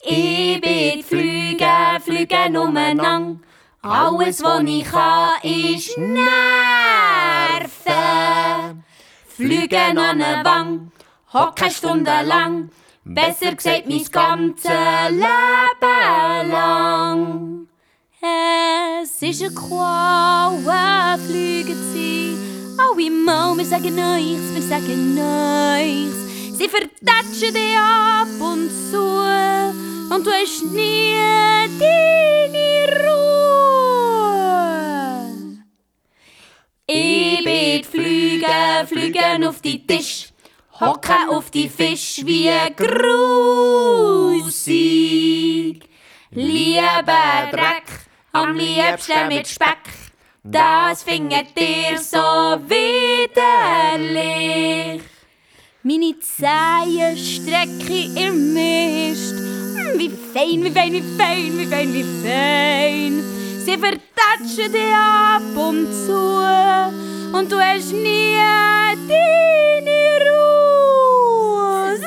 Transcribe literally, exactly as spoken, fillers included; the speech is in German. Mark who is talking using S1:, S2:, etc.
S1: Ich bin Flüge, Flüge umeinander. Alles, was ich kann, ist nerven. Flüge an eine Wang, hocken stundenlang. Besser gesagt, mein ganzes Leben lang. Es ist eine Qual, Flüge zu. Alle Mal, wir sagen nichts, wir sagen nichts. Sie vertatschen dich ab und zu. Und du hast nie deine Ruhe. Ich bin Flüge, Flüge auf die Tisch. Hocken auf die Fisch wie grusig. Lieber Dreck, am liebsten mit Speck. Das findet ihr so widerlich. Meine Zehen strecke im Mist. Wie fein, wie fein, wie fein, wie fein, wie fein. Sie vertatschen dich ab und zu. Und du hast nie deine Ruhe.